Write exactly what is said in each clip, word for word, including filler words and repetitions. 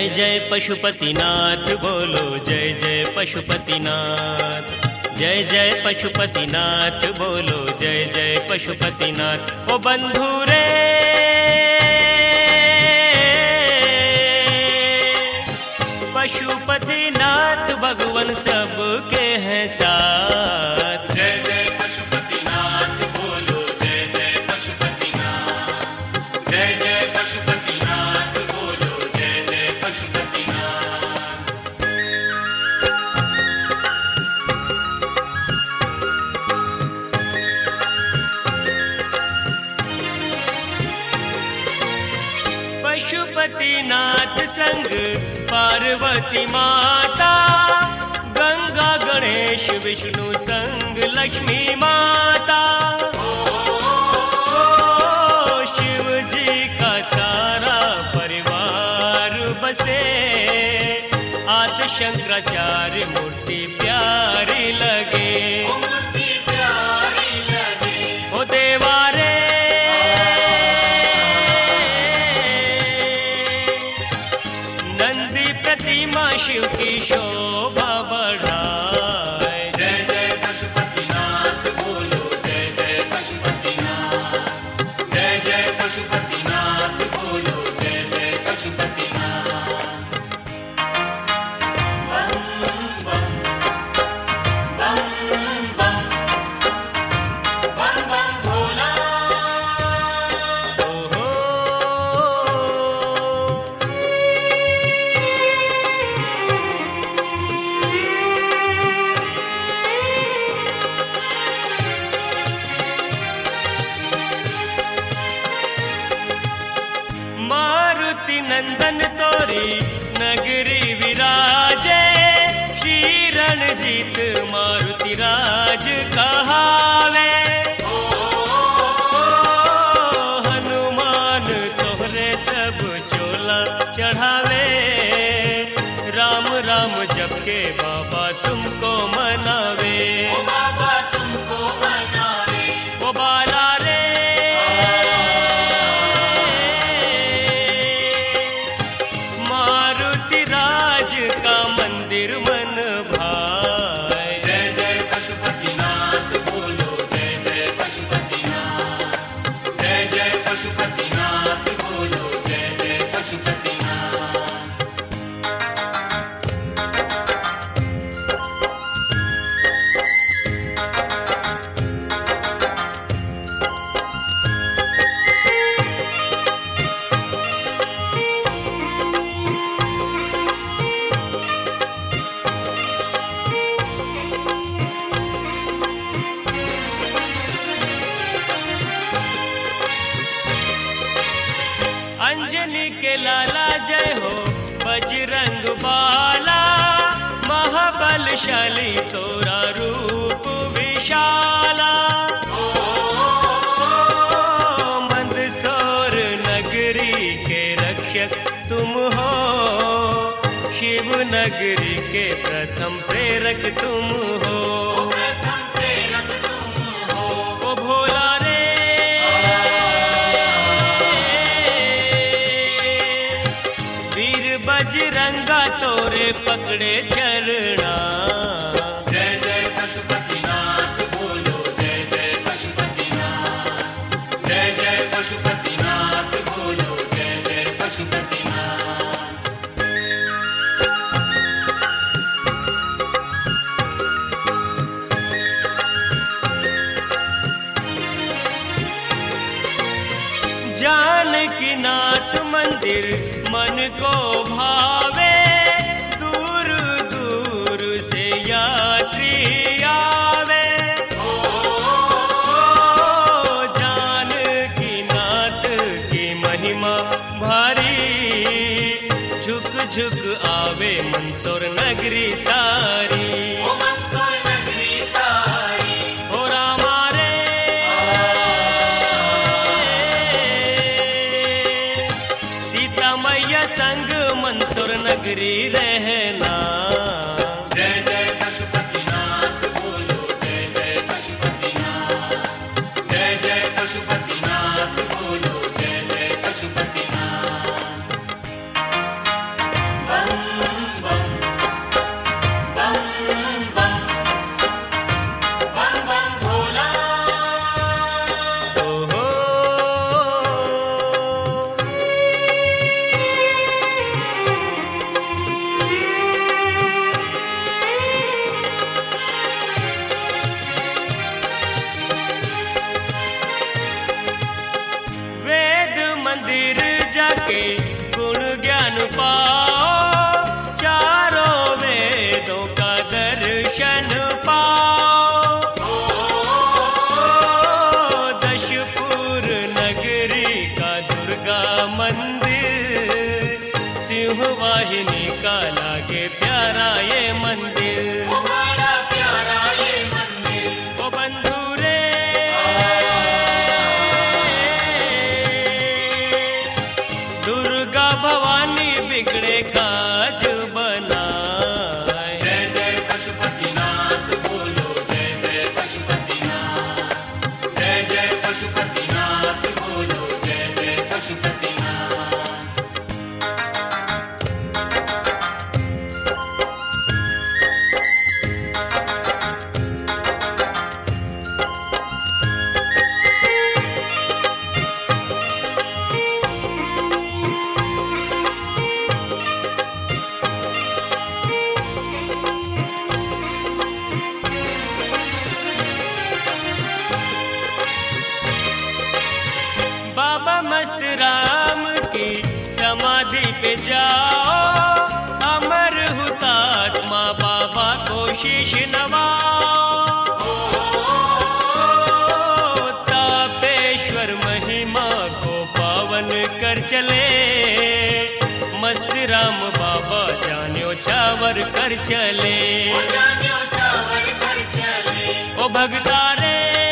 जय जय पशुपतिनाथ बोलो जय जय पशुपतिनाथ। जय जय पशुपतिनाथ बोलो जय जय पशुपतिनाथ। ओ बंधु रे पशुपतिनाथ भगवान सबके हैं साथ। जय जय पशुपतिनाथ बोलो जय जय पशुपतिनाथ। जय जय पशुपतिनाथ बोलो जय जय पशुपतिनाथ। पशुपतिनाथ संग पार्वती माता, गंगा गणेश विष्णु संग लक्ष्मी माता। ओ शिव जी का सारा परिवार बसे, आदि शंकराचार्य मूर्ति प्यारी लगे। मूर्ति प्यारी लगे ओ देवारे नंदी प्रतिमा शिव की शोभा बढ़ाए। जय जय पशुपतिनाथ बोलो जय जय पशुपतिनाथ। जय जय पशुपतिनाथ बोलो जय जय पशुपतिनाथ। बम बम बम बम बम बम भोला। ओ हो मारुति नंदन तोरी नगरी विराजे, श्री रणजीत मारुति राज कहावे। ओ हनुमान तोहरे सब चोला चढ़ावे, राम राम जप के बाबा तुमको मनावे। ओ बाबा तुमको मनावे। ओ बाला रे मारुति राज का मंदिर मन भाए। जय जय पशुपतिनाथ बोलो जय जय पशुपतिनाथ। जय जय पशुपतिनाथ बोलो जय जय पशुपतिनाथ। अंजनी के लाला जय हो बजरंग बाला, महाबलशाली तोरा रूप विशाला। ओ मंदसौर नगरी के रक्षक तुम हो, शिव नगरी के प्रथम प्रेरक तुम हो। प्रथम प्रेरक तुम हो। ओ भोला रे वीर बजरंगा तोरे पकड़े चलना। जय जय पशुपतिनाथ बोलो जय जय पशुपतिनाथ। जय जय पशुपतिनाथ बोलो जय जय पशुपतिनाथ। जानकी नाथ मंदिर मन को भावे, दूर दूर से यात्री आवे। ओ जानकी नाथ की महिमा भारी, झुक झुक आवे मंदसौर नगरी सारी। ओ मंदसौर नगरी सारी। ओ रामा रे सीता मैया संग मंदसौर नगरी रहना। जय जय पशुपतिनाथ बोलो जय जय पशुपतिनाथ। जय जय पशुपतिनाथ बोलो जय जय पशुपतिनाथ। पाओ, चारों वेदों का दर्शन पाओ। दशपुर नगरी का दुर्गा मंदिर, सिंह वाहिनी का लागे प्यारा ये मंदिर। ओ बड़ा प्यारा ये मंदिर, ओ बंधु रे, दुर्गा भवानी बिगड़े काज बनाए। जय जय पशुपतिनाथ बोलो, जय जय पशुपतिनाथ, जय जय पशुपतिनाथ बोलो, जय जय पशुपतिनाथ। बाबा मस्त राम की समाधि पे जाओ, अमर हुतात्मा बाबा को शीश नवाओ। तापेश्वर महिमा को पावन कर चले, मस्त राम बाबा जान्यो छावर कर चले। ओ जान्यो छावर कर चले, ओ भगता रे,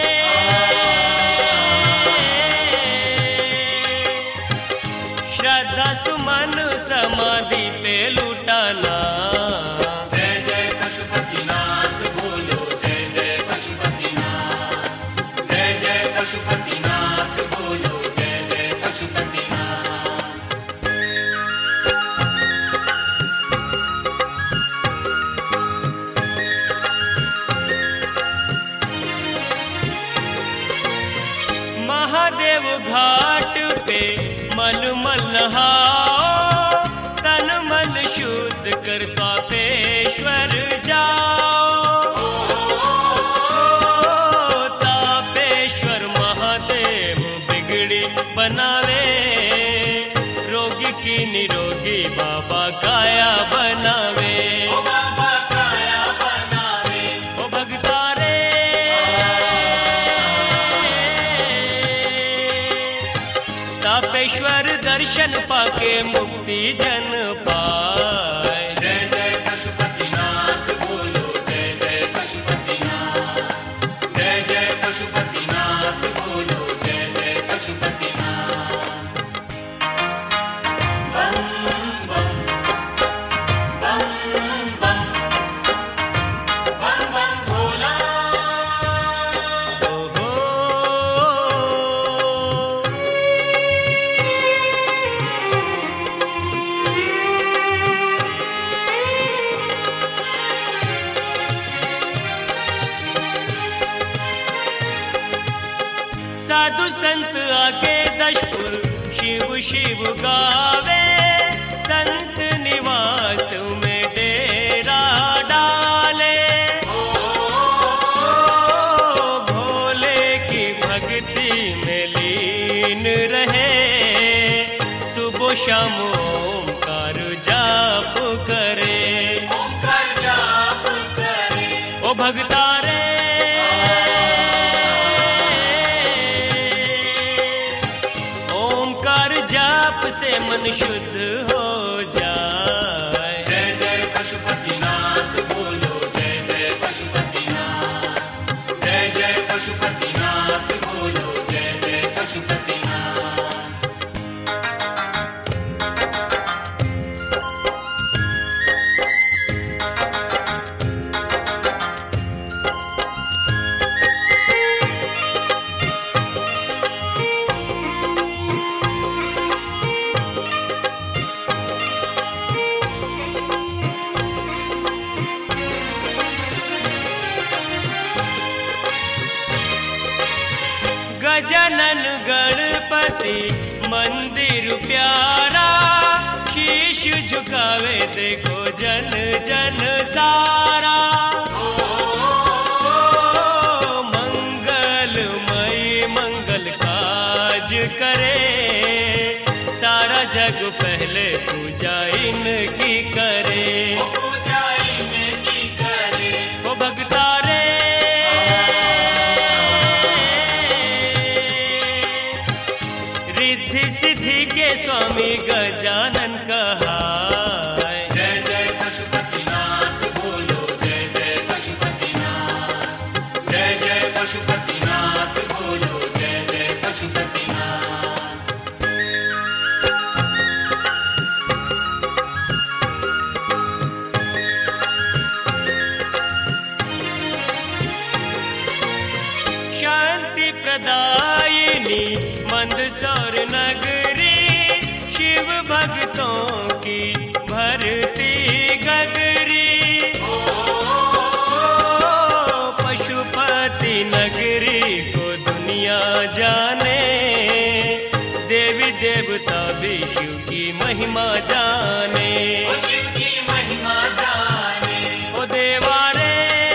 श्रद्धा सुमन समाधि पे लुटाना। जय जय पशुपतिनाथ बोलो, जय जय पशुपतिनाथ, जय जय पशुपतिनाथ बोलो, जय जय पशुपतिनाथ। महादेव घाट पे मलमल नहाओ, तन मन शुद्ध कर तापेश्वर जाओ। तापेश्वर महादेव बिगड़ी बनावे, रोगी की निरोगी बाबा काया बनावे। ओ बाबा काया बनावे, ओ भगता रे, तापेश्वर दर्शन पाके मुक्ति जन पाए। जय जय पशुपतिनाथ बोलो, जय जय पशुपतिनाथ, जय जय पशुपतिनाथ बोलो, जय जय पशुपतिनाथ। बम बम बम बम बम बम भोला। ओहो, साधु संत आके दशपुर शिव शिव गावे, संत निवास में डेरा डाले। भोले की भक्ति में लीन रहे, सुबह शाम ओंकार जाप करे। ओंकार जाप करे, ओ भगता रे, ओंकार जाप से मन शुद्ध हो जाए। जय जय पशुपतिनाथ बोलो, जय जय पशुपतिनाथ, जय जय पशुपतिनाथ बोलो, जय जय पशुपतिनाथ। गजानन गणपति मंदिर प्यारा, शीश झुकावे देखो जन जन सारा। मंगलमयी मंगल काज करे, सारा जग पहले पूजा इनकी करे। वो पूजा इनकी करे। वो भगता रे रिद्धि सिद्धि के स्वामी गजानन कहाय। जय जय पशुपतिनाथ बोलो जय जय पशुपतिनाथ। जय जय पशुपतिनाथ बोलो जय जय पशुपतिनाथ। शांति प्रदायिनी मंदसौर नगरी, शिव भक्तों की भरती गगरी। ओ पशुपति नगरी को दुनिया जाने, देवी देवता भी शिव की महिमा जाने। वो शिव की महिमा जाने। ओ देवा रे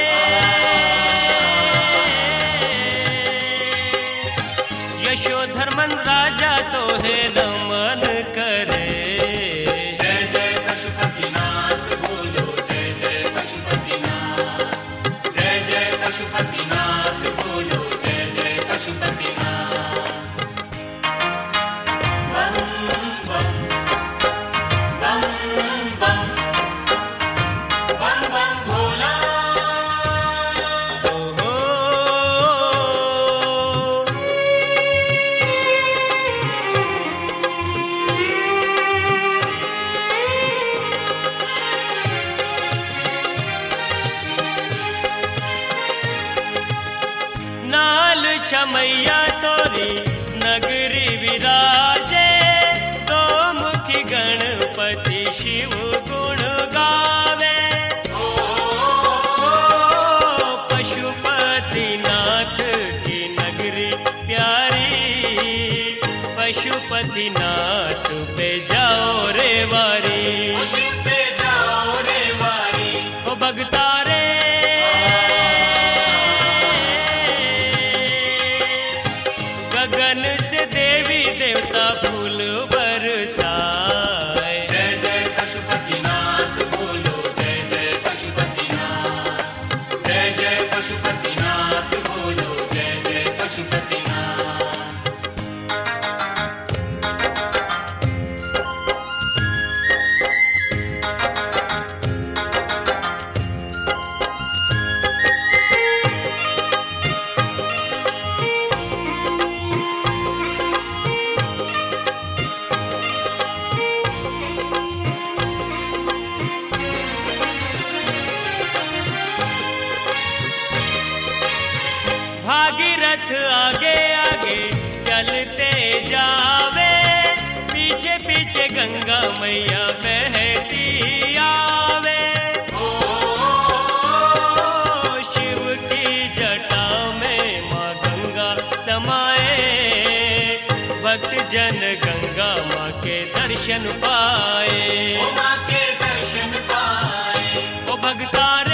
यशोधर्मन राजा तो है नमन करे। जय जय पशुपतिनाथ बोलो जय जय पशुपतिनाथ। जय जय पशुपतिनाथ बोलो जय जय पशुपतिनाथ। बम बम बम बम बम बम भोला। ओहो नाल चमैया तोरी नगरी विराजे, दो मुखी गणपति शिव गुण गावे। ओ पशुपतिनाथ की नगरी प्यारी, पशुपतिनाथ पे जाओ रे वारी। वो शिव पे जाओ रे वारी। ओ भगता रे गगन से देवी देवता फूल बरसाए। जय जय पशुपतिनाथ बोलो जय जय पशुपतिनाथ। जय जय पशुपतिनाथ बोलो जय जय पशुपतिनाथ। भागीरथ आगे आगे चलते जावे, पीछे पीछे गंगा मैया बहती आवे। ओ शिव की जटा में माँ गंगा समाए, भक्त जन गंगा माँ के दर्शन पाए। वो माँ के दर्शन पाए। ओ भगता रे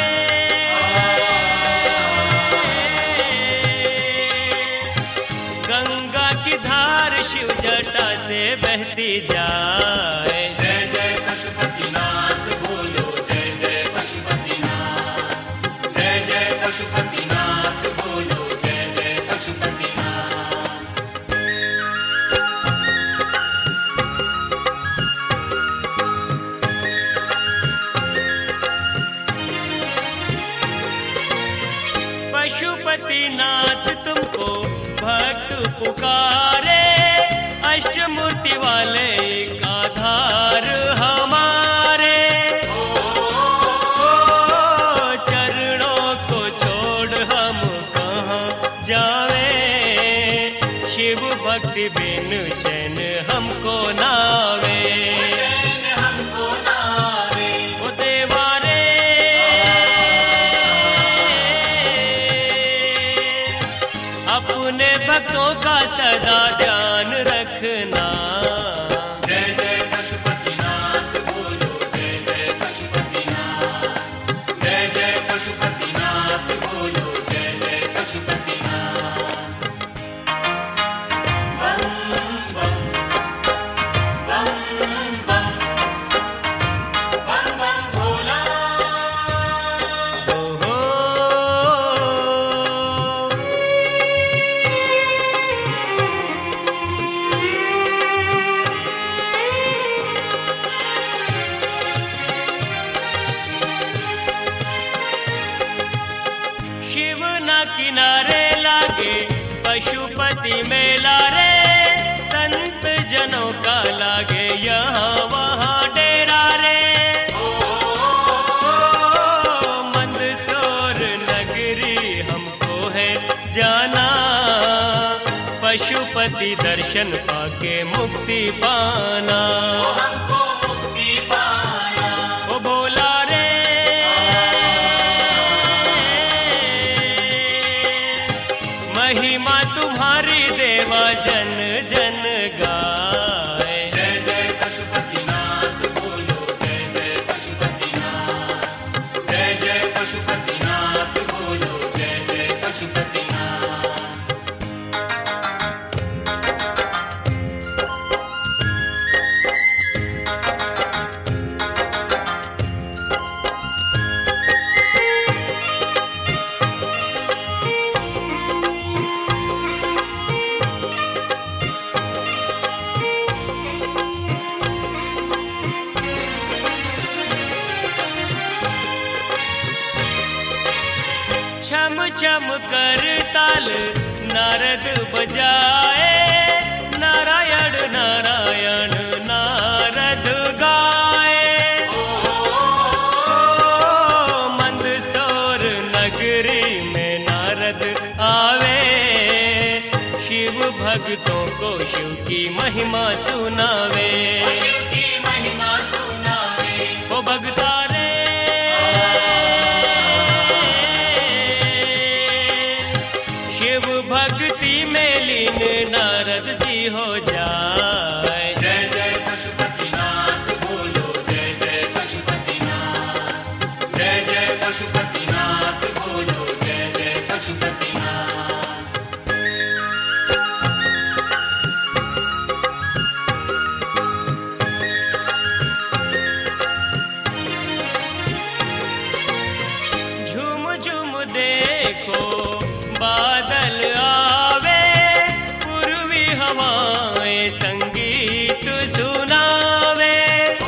गंगा की धार शिव जटा से बहती जाए। जय जय पशुपतिनाथ बोलो जय जय पशुपतिनाथ। जय जय पशुपतिनाथ बोलो जय जय पशुपतिनाथ। पशुपतिनाथ तुमको भक्त पुकारे, अष्टमूर्ति वाले का आधार हमारे। चरणों को छोड़ हम कहाँ जावे, शिव भक्ति बिन चैन हमको नावे। चैन हमको नावे। ओ देवा रे अपने भक्तों का सदा ध्यान रखना। जय जय पशुपतिनाथ बोलो जय जय पशुपतिनाथ। जय जय पशुपतिनाथ बोलो जय जय पशुपतिनाथ। बम बम बम शिव ना किनारे लागे पशुपति मेला रे, संत जनों का लागे यहाँ वहाँ डेरा रे। मंदसौर नगरी हमको है जाना, पशुपति दर्शन पाके मुक्ति पाना। हमको मुक्ति पाना। ओ बोला रे महिमा तुम्हारी देवा जन जन गाए। जय जय पशुपतिनाथ बोलो, जय जय पशुपतिनाथ। जय जय पशुपतिनाथ बोलो, जय जय पशुपतिनाथ। छम छम कर ताल नारद बजाए, नारायण नारायण नारद गाए। मंदसौर नगरी में नारद आवे, शिव भक्तों को शिव की महिमा सुनावे। शिव की महिमा सुनावे। ओ भगता रे शिव भक्ति में लीन नारद जी हो जाए। जय जय पशुपतिनाथ बोलो, जय जय पशुपतिनाथ। जय जय पशुपतिनाथ बोलो, जय जय पशुपतिनाथ। झूम झूम देखो बादल आवे, पूर्वी हवाएं संगीत सुनावे।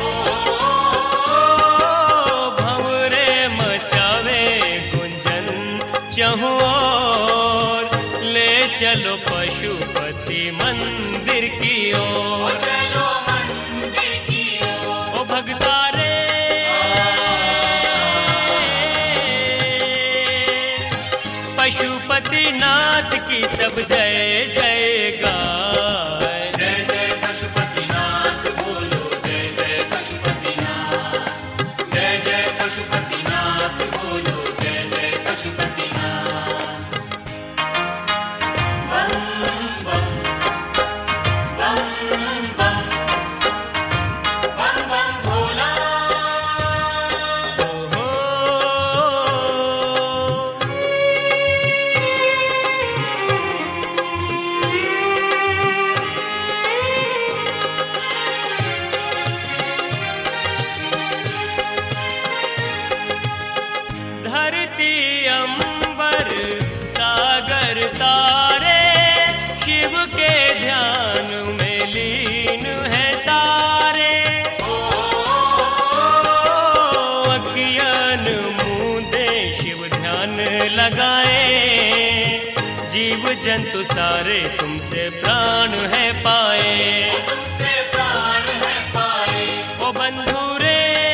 भंवरे मचावे गुंजन चहुं ओर, ले चलो पशुपति मंदिर की ओर। चलो मंदिर की ओर। ओ भगता रे पशुपतिनाथ की सब जय जय गाए। जय जय पशुपतिनाथ बोलो, जय जय पशुपतिनाथ। जय जय पशुपतिनाथ बोलो, जय जय पशुपतिनाथ। बम बम बम बम बम बम भोला। ओ हो धरती अंबर सागर तारे, शिव के ध्यान में लीन है सारे। अखियन मूंदे शिव ध्यान लगाए, जीव जंतु सारे तुमसे प्राण है पाए। तुमसे प्राण है पाए। ओ बंधु रे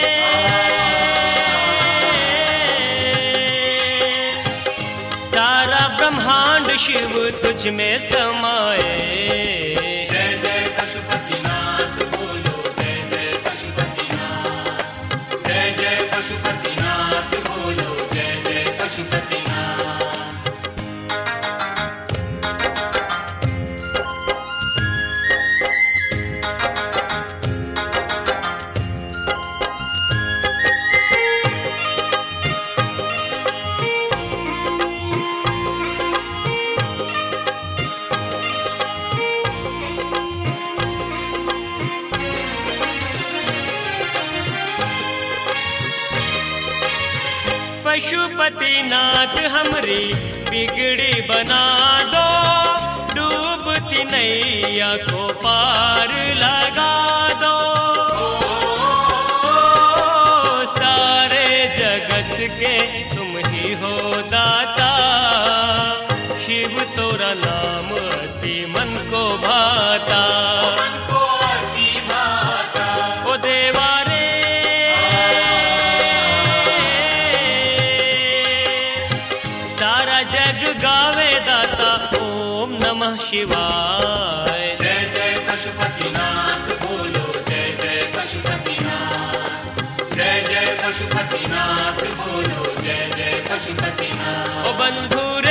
सारा ब्रह्मांड शिव तुझ में समाए। जय जय पशुपतिनाथ बोलो, जय जय पशुपतिनाथ। जय जय पशुपतिनाथ बोलो, जय जय पशुपतिनाथ। पशुपतिनाथ हमरी बिगड़ी बना दो, डूबती नैया को पार लगा दो। सारे जगत के तुम ही हो दाता, भाता, मन को अति भाता। ओ देवा रे सारा जग गावे दाता, ओम नमः शिवाय। जय जय पशुपतिनाथ बोलो, जय जय पशुपतिनाथ। जय जय पशुपतिनाथ बोलो, जय जय पशुपतिनाथ। ओ बंधु